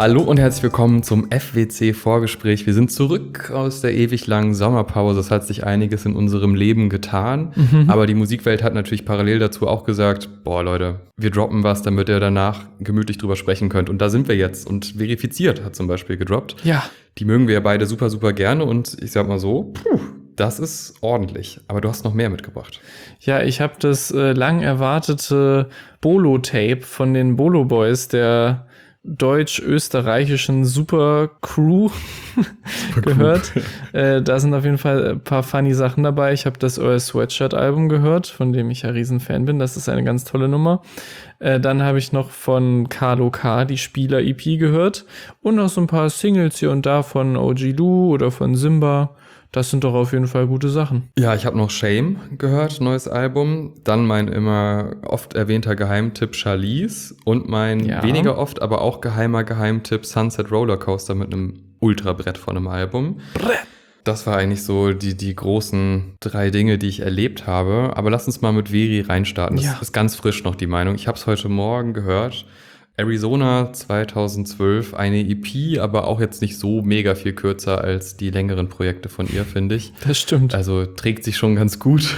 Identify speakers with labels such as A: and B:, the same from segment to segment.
A: Hallo und herzlich willkommen zum FWC-Vorgespräch. Wir sind zurück aus der ewig langen Sommerpause. Es hat sich einiges in unserem Leben getan. Aber die Musikwelt hat natürlich parallel dazu auch gesagt, boah Leute, wir droppen was, damit ihr danach gemütlich drüber sprechen könnt. Und da sind wir jetzt. Und Verifiziert hat zum Beispiel gedroppt.
B: Ja.
A: Die mögen wir ja beide super, super gerne. Und ich sag mal so, das ist ordentlich. Aber du hast noch mehr mitgebracht.
B: Ja, ich habe das lang erwartete Bolo-Tape von den Bolo Boys, der deutsch-österreichischen Super-Crew gehört. Da sind auf jeden Fall ein paar funny Sachen dabei. Ich habe das Earl Sweatshirt-Album gehört, von dem ich ja Riesenfan bin. Das ist eine ganz tolle Nummer. Dann habe ich noch von Carlo K. die Spieler-EP gehört und noch so ein paar Singles hier und da von OG Lou oder von Simba. Das sind doch auf jeden Fall gute Sachen.
A: Ja, ich habe noch Shame gehört, neues Album. Dann mein immer oft erwähnter Geheimtipp Charlize und mein weniger oft, aber auch geheimer Geheimtipp Sunset Rollercoaster mit einem Ultrabrett von einem Album. Das war eigentlich so die großen 3 Dinge, die ich erlebt habe. Aber lass uns mal mit Veri reinstarten. Das ist ganz frisch noch die Meinung. Ich habe es heute Morgen gehört. Arizona 2012, eine EP, aber auch jetzt nicht so mega viel kürzer als die längeren Projekte von ihr, finde ich.
B: Das stimmt.
A: Also trägt sich schon ganz gut.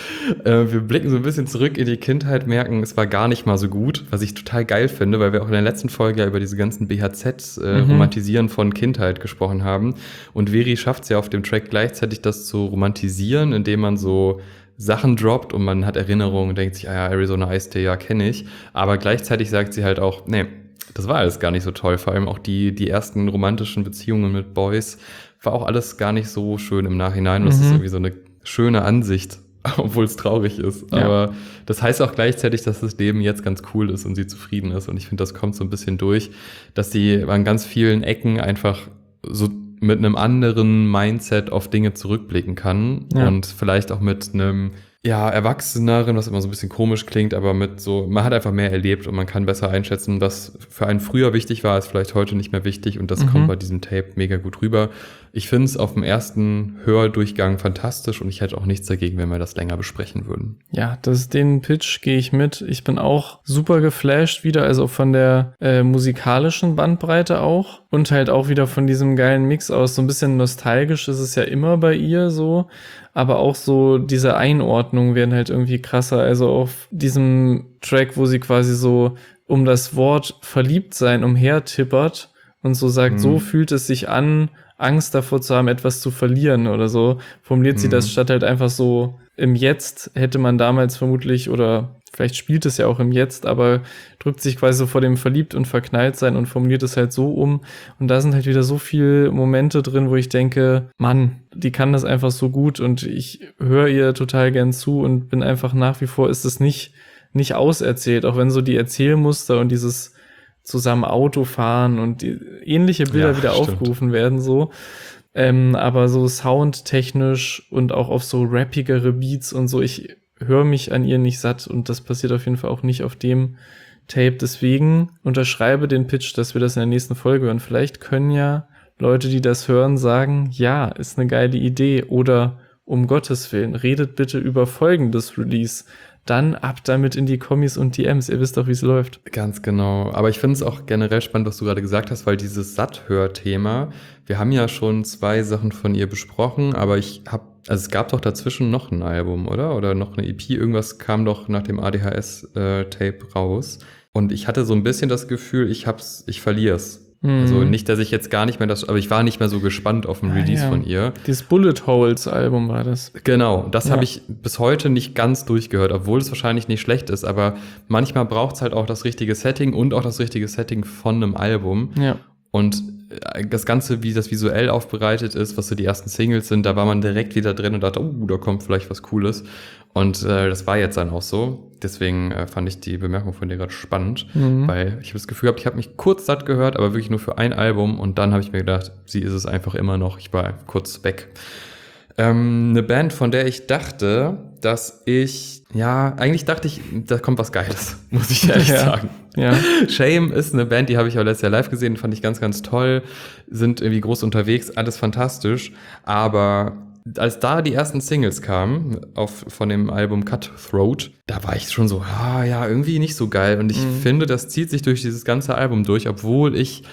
A: Wir blicken so ein bisschen zurück in die Kindheit, merken, es war gar nicht mal so gut, was ich total geil finde, weil wir auch in der letzten Folge ja über diese ganzen BHZ-Romantisieren von Kindheit gesprochen haben. Und Veri schafft es ja auf dem Track gleichzeitig, das zu romantisieren, indem man so Sachen droppt und man hat Erinnerungen und denkt sich, ja, Arizona Iced Tea, ja, kenne ich. Aber gleichzeitig sagt sie halt auch, nee, das war alles gar nicht so toll. Vor allem auch die ersten romantischen Beziehungen mit Boys war auch alles gar nicht so schön im Nachhinein. Und das ist irgendwie so eine schöne Ansicht, obwohl es traurig ist.
B: Ja.
A: Aber das heißt auch gleichzeitig, dass das Leben jetzt ganz cool ist und sie zufrieden ist. Und ich finde, das kommt so ein bisschen durch, dass sie an ganz vielen Ecken einfach so mit einem anderen Mindset auf Dinge zurückblicken kann und vielleicht auch mit einem Erwachseneren, was immer so ein bisschen komisch klingt, aber mit so, man hat einfach mehr erlebt und man kann besser einschätzen, was für einen früher wichtig war, ist vielleicht heute nicht mehr wichtig und das kommt bei diesem Tape mega gut rüber. Ich finde es auf dem ersten Hördurchgang fantastisch und ich hätte auch nichts dagegen, wenn wir das länger besprechen würden.
B: Ja, den Pitch gehe ich mit. Ich bin auch super geflasht wieder, also von der musikalischen Bandbreite auch und halt auch wieder von diesem geilen Mix aus. So ein bisschen nostalgisch ist es ja immer bei ihr so, aber auch so diese Einordnungen werden halt irgendwie krasser. Also auf diesem Track, wo sie quasi so um das Wort verliebt sein umhertippert und so sagt, so fühlt es sich an, Angst davor zu haben, etwas zu verlieren oder so, formuliert sie das statt halt einfach so im Jetzt hätte man damals vermutlich oder vielleicht spielt es ja auch im Jetzt, aber drückt sich quasi so vor dem verliebt und verknallt sein und formuliert es halt so um. Und da sind halt wieder so viele Momente drin, wo ich denke, Mann, die kann das einfach so gut und ich höre ihr total gern zu und bin einfach nach wie vor, ist es nicht auserzählt, auch wenn so die Erzählmuster und dieses zusammen Auto fahren und die ähnliche Bilder wieder aufgerufen werden, so. Aber so soundtechnisch und auch auf so rappigere Beats und so, ich höre mich an ihr nicht satt und das passiert auf jeden Fall auch nicht auf dem Tape. Deswegen unterschreibe den Pitch, dass wir das in der nächsten Folge hören. Vielleicht können ja Leute, die das hören, sagen, ja, ist eine geile Idee oder um Gottes Willen, redet bitte über folgendes Release. Dann ab damit in die Kommis und DMs. Ihr wisst doch, wie es läuft.
A: Ganz genau. Aber ich finde es auch generell spannend, was du gerade gesagt hast, weil dieses Satthör-Thema, wir haben ja schon 2 Sachen von ihr besprochen, aber es gab doch dazwischen noch ein Album, oder? Oder noch eine EP, irgendwas kam doch nach dem ADHS-Tape raus. Und ich hatte so ein bisschen das Gefühl, ich verliere es. Also nicht, dass ich jetzt gar nicht mehr aber ich war nicht mehr so gespannt auf den Release von ihr.
B: Dieses Bullet Holes Album war das.
A: Genau, das habe ich bis heute nicht ganz durchgehört, obwohl es wahrscheinlich nicht schlecht ist, aber manchmal braucht es halt auch das richtige Setting und auch das richtige Setting von einem Album.
B: Ja.
A: Und das Ganze, wie das visuell aufbereitet ist, was so die ersten Singles sind, da war man direkt wieder drin und dachte, da kommt vielleicht was Cooles. Und das war jetzt dann auch so. Deswegen fand ich die Bemerkung von dir gerade spannend, weil ich habe das Gefühl gehabt, ich habe mich kurz satt gehört, aber wirklich nur für ein Album. Und dann habe ich mir gedacht, sie ist es einfach immer noch. Ich war kurz weg. Eine Band, von der ich dachte, eigentlich dachte ich, da kommt was Geiles, muss ich ehrlich sagen.
B: Ja.
A: Shame ist eine Band, die habe ich auch letztes Jahr live gesehen, fand ich ganz, ganz toll, sind irgendwie groß unterwegs, alles fantastisch, aber als da die ersten Singles kamen von dem Album Cutthroat, da war ich schon so, irgendwie nicht so geil und ich finde, das zieht sich durch dieses ganze Album durch, obwohl ich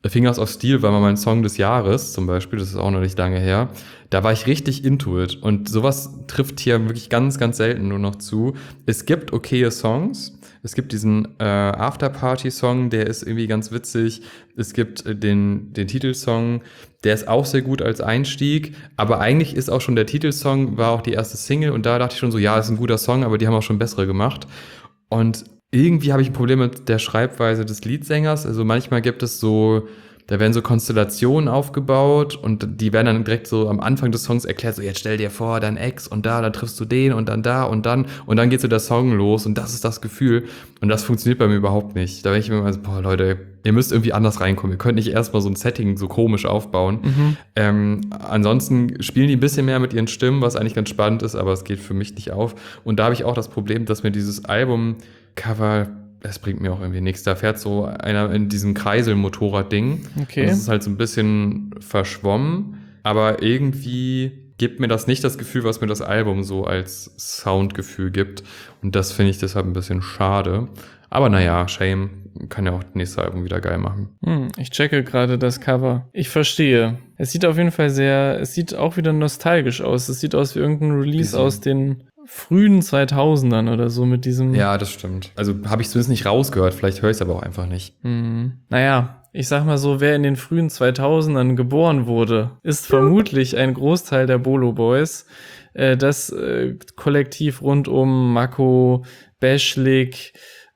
A: Fingers of Steel war mal mein Song des Jahres zum Beispiel, das ist auch noch nicht lange her. Da war ich richtig into it und sowas trifft hier wirklich ganz, ganz selten nur noch zu. Es gibt okaye Songs. Es gibt diesen After-Party-Song, der ist irgendwie ganz witzig. Es gibt den Titelsong, der ist auch sehr gut als Einstieg. Aber eigentlich ist auch schon der Titelsong, war auch die erste Single. Und da dachte ich schon so, ja, ist ein guter Song, aber die haben auch schon bessere gemacht. Und irgendwie habe ich ein Problem mit der Schreibweise des Leadsängers. Also manchmal gibt es so, da werden so Konstellationen aufgebaut und die werden dann direkt so am Anfang des Songs erklärt, so jetzt stell dir vor, dein Ex und da, dann triffst du den und dann da und dann geht so der Song los und das ist das Gefühl und das funktioniert bei mir überhaupt nicht. Da bin ich mir immer so, boah Leute, ihr müsst irgendwie anders reinkommen, ihr könnt nicht erstmal so ein Setting so komisch aufbauen. Ansonsten spielen die ein bisschen mehr mit ihren Stimmen, was eigentlich ganz spannend ist, aber es geht für mich nicht auf und da habe ich auch das Problem, dass mir dieses Albumcover, das bringt mir auch irgendwie nichts. Da fährt so einer in diesem Kreiselmotorrad-Ding.
B: Okay.
A: Und das ist halt so ein bisschen verschwommen. Aber irgendwie gibt mir das nicht das Gefühl, was mir das Album so als Soundgefühl gibt. Und das finde ich deshalb ein bisschen schade. Aber naja, Shame kann ja auch das nächste Album wieder geil machen.
B: Ich checke gerade das Cover. Ich verstehe. Es sieht auf jeden Fall es sieht auch wieder nostalgisch aus. Es sieht aus wie irgendein Release aus den frühen 2000ern oder so mit diesem...
A: Ja, das stimmt. Also habe ich zumindest nicht rausgehört. Vielleicht höre ich es aber auch einfach nicht.
B: Naja, ich sag mal so, wer in den frühen 2000ern geboren wurde, ist vermutlich ein Großteil der Bolo Boys. Das Kollektiv rund um Mako, Bashlik,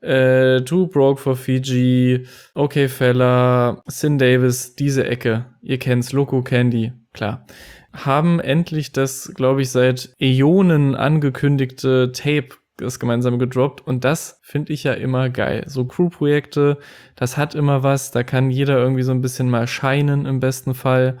B: Too Broke for Fiji, OK Fella, Sin Davis, diese Ecke. Ihr kennt's, Loco Candy, klar. Haben endlich das, glaube ich, seit Äonen angekündigte Tape, das gemeinsam gedroppt. Und das finde ich ja immer geil. So Crew-Projekte, das hat immer was. Da kann jeder irgendwie so ein bisschen mal scheinen im besten Fall.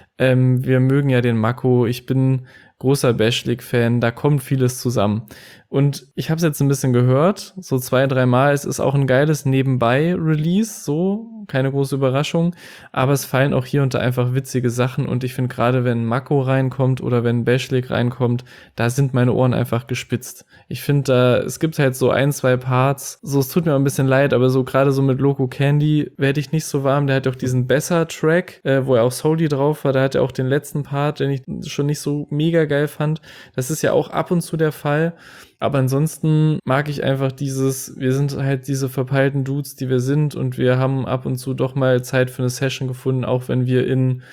B: Wir mögen ja den Mako. Ich bin großer Bashlik-Fan. Da kommt vieles zusammen. Und ich habe es jetzt ein bisschen gehört, so 2-3 Mal. Es ist auch ein geiles Nebenbei-Release, so, keine große Überraschung. Aber es fallen auch hier und da einfach witzige Sachen. Und ich finde gerade, wenn Mako reinkommt oder wenn Bashlik reinkommt, da sind meine Ohren einfach gespitzt. Ich finde, es gibt halt so 1-2 Parts. So, es tut mir auch ein bisschen leid, aber so gerade so mit Loco Candy werde ich nicht so warm. Der hat auch diesen Besser-Track, wo er auch Soli drauf war. Da hat er auch den letzten Part, den ich schon nicht so mega geil fand. Das ist ja auch ab und zu der Fall. Aber ansonsten mag ich einfach wir sind halt diese verpeilten Dudes, die wir sind und wir haben ab und zu doch mal Zeit für eine Session gefunden, auch wenn wir in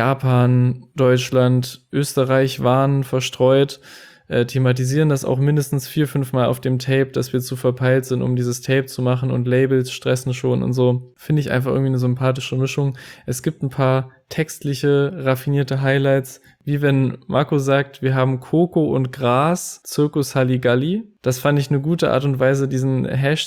B: Japan, Deutschland, Österreich waren, verstreut, thematisieren das auch mindestens 4-5 Mal auf dem Tape, dass wir zu verpeilt sind, um dieses Tape zu machen und Labels stressen schon und so. Finde ich einfach irgendwie eine sympathische Mischung. Es gibt ein paar textliche, raffinierte Highlights, wie wenn Marco sagt, wir haben Coco und Gras, Zirkus Halligalli. Das fand ich eine gute Art und Weise, diesen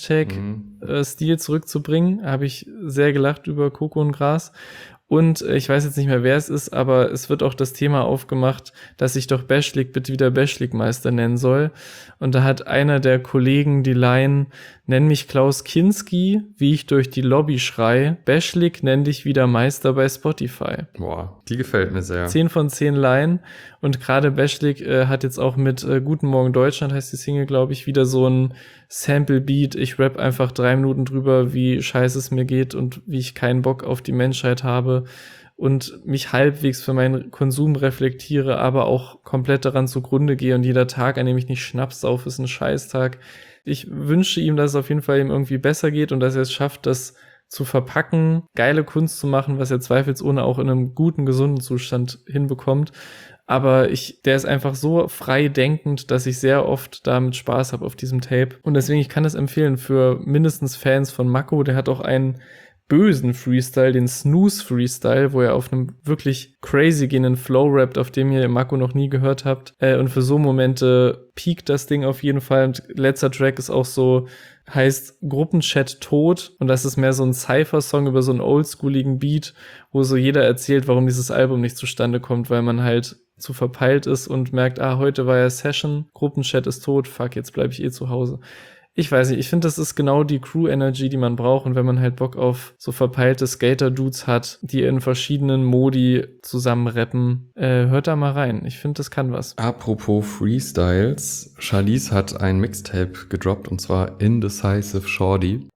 B: Hashtag-Stil zurückzubringen. Habe ich sehr gelacht über Coco und Gras. Und ich weiß jetzt nicht mehr, wer es ist, aber es wird auch das Thema aufgemacht, dass sich doch Bashlik bitte wieder Bashlik-Meister nennen soll. Und da hat einer der Kollegen die Line, nenn mich Klaus Kinski, wie ich durch die Lobby schrei. Bashlik, nenn dich wieder Meister bei Spotify.
A: Boah, die gefällt mir sehr.
B: 10 von 10 Line. Und gerade Bashlik hat jetzt auch mit Guten Morgen Deutschland, heißt die Single, glaube ich, wieder so ein Sample-Beat. Ich rap einfach 3 Minuten drüber, wie scheiße es mir geht und wie ich keinen Bock auf die Menschheit habe und mich halbwegs für meinen Konsum reflektiere, aber auch komplett daran zugrunde gehe und jeder Tag, an dem ich nicht Schnaps sauf, ist ein Scheißtag. Ich wünsche ihm, dass es auf jeden Fall ihm irgendwie besser geht und dass er es schafft, das zu verpacken, geile Kunst zu machen, was er zweifelsohne auch in einem guten, gesunden Zustand hinbekommt. Aber der ist einfach so frei denkend, dass ich sehr oft damit Spaß habe auf diesem Tape. Und deswegen, ich kann es empfehlen für mindestens Fans von Mako. Der hat auch einen bösen Freestyle, den Snooze-Freestyle, wo er auf einem wirklich crazy gehenden Flow rappt, auf dem ihr Mako noch nie gehört habt. Und für so Momente piekt das Ding auf jeden Fall. Und letzter Track ist auch so, heißt Gruppenchat tot. Und das ist mehr so ein Cypher-Song über so einen oldschooligen Beat, wo so jeder erzählt, warum dieses Album nicht zustande kommt, weil man halt zu verpeilt ist und merkt, heute war ja Session, Gruppenchat ist tot, fuck, jetzt bleibe ich zu Hause. ich weiß nicht, ich finde, das ist genau die Crew-Energy, die man braucht. Und wenn man halt Bock auf so verpeilte Skater-Dudes hat, die in verschiedenen Modi zusammen rappen, hört da mal rein. Ich finde, das kann was.
A: Apropos Freestyles, Charlize hat ein Mixtape gedroppt und zwar Indecisive Shorty.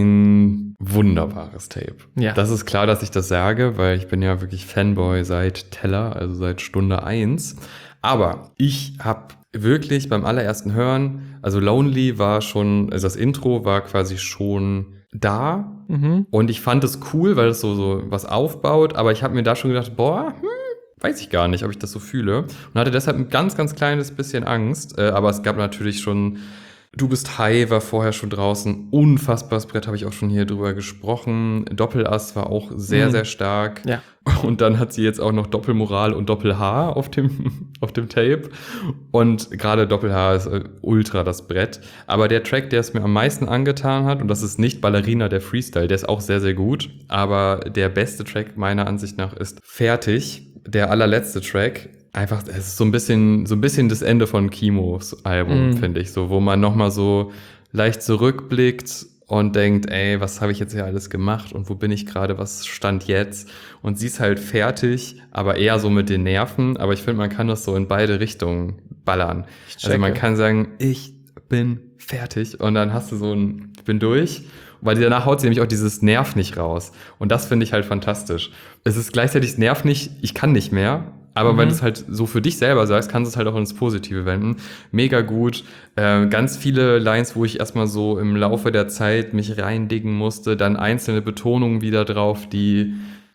A: Ein wunderbares Tape.
B: Ja.
A: Das ist klar, dass ich das sage, weil ich bin ja wirklich Fanboy seit Teller, also seit Stunde 1. Aber ich habe wirklich beim allerersten Hören, also Lonely war schon, also das Intro war quasi schon da und ich fand es cool, weil es so was aufbaut, aber ich habe mir da schon gedacht, boah, weiß ich gar nicht, ob ich das so fühle und hatte deshalb ein ganz, ganz kleines bisschen Angst, aber es gab natürlich schon Du bist High war vorher schon draußen. Unfassbares Brett, habe ich auch schon hier drüber gesprochen. Doppelass war auch sehr, sehr stark.
B: Ja.
A: Und dann hat sie jetzt auch noch Doppelmoral und Doppel-H auf dem Tape. Und gerade Doppel-H ist ultra das Brett. Aber der Track, der es mir am meisten angetan hat, und das ist nicht Ballerina, der Freestyle, der ist auch sehr, sehr gut. Aber der beste Track meiner Ansicht nach ist Fertig, der allerletzte Track. Einfach, es ist so ein bisschen das Ende von Kimos Album, finde ich, so, wo man nochmal so leicht zurückblickt und denkt, ey, was habe ich jetzt hier alles gemacht und wo bin ich gerade, was stand jetzt? Und sie ist halt fertig, aber eher so mit den Nerven, aber ich finde, man kann das so in beide Richtungen ballern. Also man kann sagen, ich bin fertig und dann hast du so ein, ich bin durch. Weil danach haut sie nämlich auch dieses Nerv nicht raus. Und das finde ich halt fantastisch. Es ist gleichzeitig das Nerv nicht, ich kann nicht mehr. Aber wenn du es halt so für dich selber sagst, kannst du es halt auch ins Positive wenden. Mega gut. Ganz viele Lines, wo ich erstmal so im Laufe der Zeit mich reindicken musste. Dann einzelne Betonungen wieder drauf, die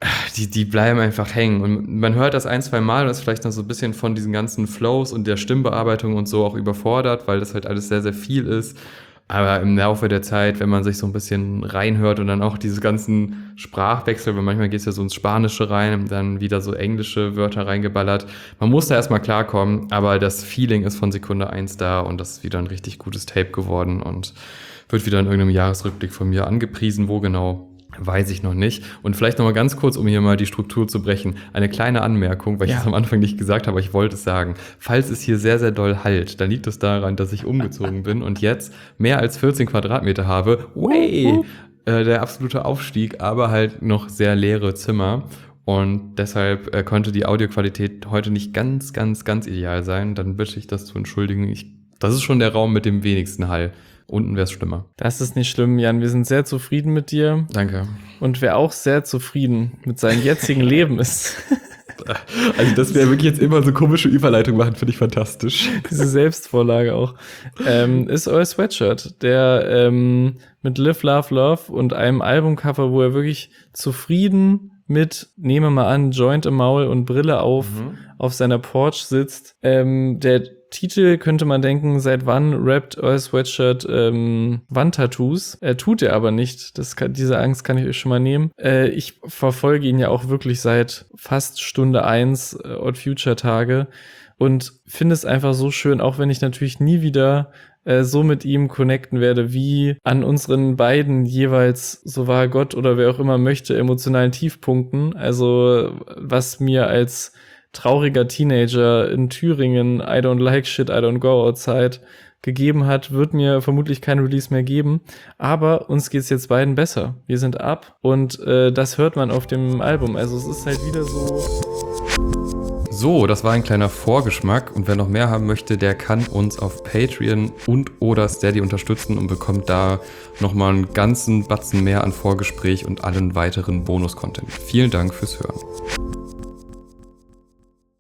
A: bleiben einfach hängen. Und man hört das 1-2 Mal und ist vielleicht noch so ein bisschen von diesen ganzen Flows und der Stimmbearbeitung und so auch überfordert, weil das halt alles sehr, sehr viel ist. Aber im Laufe der Zeit, wenn man sich so ein bisschen reinhört und dann auch diese ganzen Sprachwechsel, weil manchmal geht es ja so ins Spanische rein und dann wieder so englische Wörter reingeballert. Man muss da erstmal klarkommen, aber das Feeling ist von Sekunde 1 da und das ist wieder ein richtig gutes Tape geworden und wird wieder in irgendeinem Jahresrückblick von mir angepriesen. Wo genau, weiß ich noch nicht. Und vielleicht noch mal ganz kurz, um hier mal die Struktur zu brechen, eine kleine Anmerkung, weil ich es am Anfang nicht gesagt habe, aber ich wollte es sagen. Falls es hier sehr, sehr doll hallt, dann liegt es daran, dass ich umgezogen bin und jetzt mehr als 14 Quadratmeter habe. Der absolute Aufstieg, aber halt noch sehr leere Zimmer. Und deshalb konnte die Audioqualität heute nicht ganz, ganz, ganz ideal sein. Dann bitte ich das zu entschuldigen. Das ist schon der Raum mit dem wenigsten Hall. Unten wäre es schlimmer.
B: Das ist nicht schlimm, Jan. Wir sind sehr zufrieden mit dir.
A: Danke.
B: Und wer auch sehr zufrieden mit seinem jetzigen Leben ist.
A: Also, dass wir wirklich jetzt immer so komische Überleitungen machen, finde ich fantastisch.
B: Diese Selbstvorlage auch. Ist Earl Sweatshirt, der mit Live, Love, Love und einem Albumcover, wo er wirklich zufrieden mit, nehme mal an, Joint im Maul und Brille auf seiner Porch sitzt. Der Titel könnte man denken, seit wann rappt Earl Sweatshirt Wandtattoos? Tut er aber nicht. Diese Angst kann ich euch schon mal nehmen. Ich verfolge ihn ja auch wirklich seit fast Stunde 1 Odd Future Tage und finde es einfach so schön, auch wenn ich natürlich nie wieder so mit ihm connecten werde, wie an unseren beiden jeweils, so wahr Gott oder wer auch immer möchte, emotionalen Tiefpunkten. Also was mir als trauriger Teenager in Thüringen I don't like shit, I don't go outside gegeben hat, wird mir vermutlich kein Release mehr geben. Aber uns geht's jetzt beiden besser. Wir sind up und das hört man auf dem Album. Also es ist halt wieder so...
A: So, das war ein kleiner Vorgeschmack und wer noch mehr haben möchte, der kann uns auf Patreon und oder Steady unterstützen und bekommt da nochmal einen ganzen Batzen mehr an Vorgespräch und allen weiteren Bonus-Content. Vielen Dank fürs Hören.